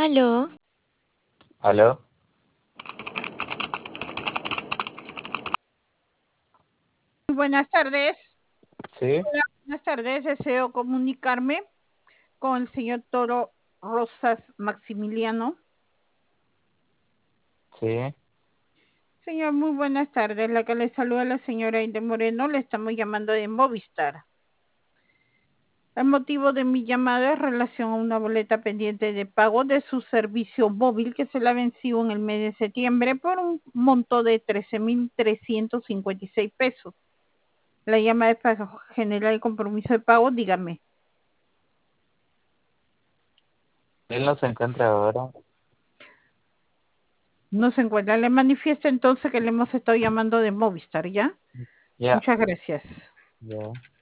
Aló, ¿Aló? Buenas tardes. ¿Sí? Hola, buenas tardes. Deseo comunicarme con el señor Toro Rosas Maximiliano. Sí. Señor, muy buenas tardes. La que le saluda la señora Aide Moreno. Le estamos llamando de Movistar. El motivo de mi llamada es relación a una boleta pendiente de pago de su servicio móvil que se la venció en el mes de septiembre por un monto de 13.356 pesos. La llamada es para generar el compromiso de pago. Dígame. Él no se encuentra ahora. No se encuentra. Le manifiesto entonces que le hemos estado llamando de Movistar, ¿ya? Ya, Muchas gracias. ya.